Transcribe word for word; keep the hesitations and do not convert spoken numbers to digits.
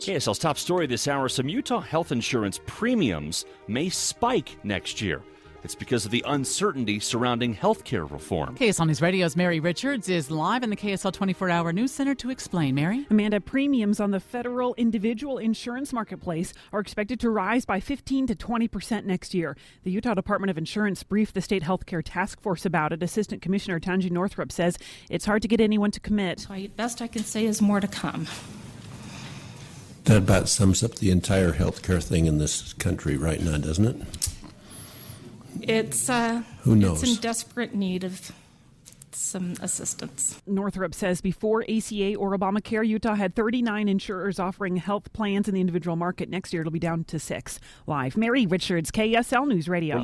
K S L's top story this hour, some Utah health insurance premiums may spike next year. It's because of the uncertainty surrounding health care reform. K S L News Radio's Mary Richards is live in the K S L twenty-four hour News Center to explain. Mary? Amanda, premiums on the federal individual insurance marketplace are expected to rise by fifteen to twenty percent next year. The Utah Department of Insurance briefed the state healthcare task force about it. Assistant Commissioner Tanji Northrup says it's hard to get anyone to commit. So I, best I can say is more to come. That about sums up the entire healthcare thing in this country right now, doesn't it? It's uh, Who knows? It's in desperate need of some assistance. Northrup says before A C A or Obamacare, Utah had thirty-nine insurers offering health plans in the individual market. Next year, it'll be down to six. Live, Mary Richards, K S L News Radio.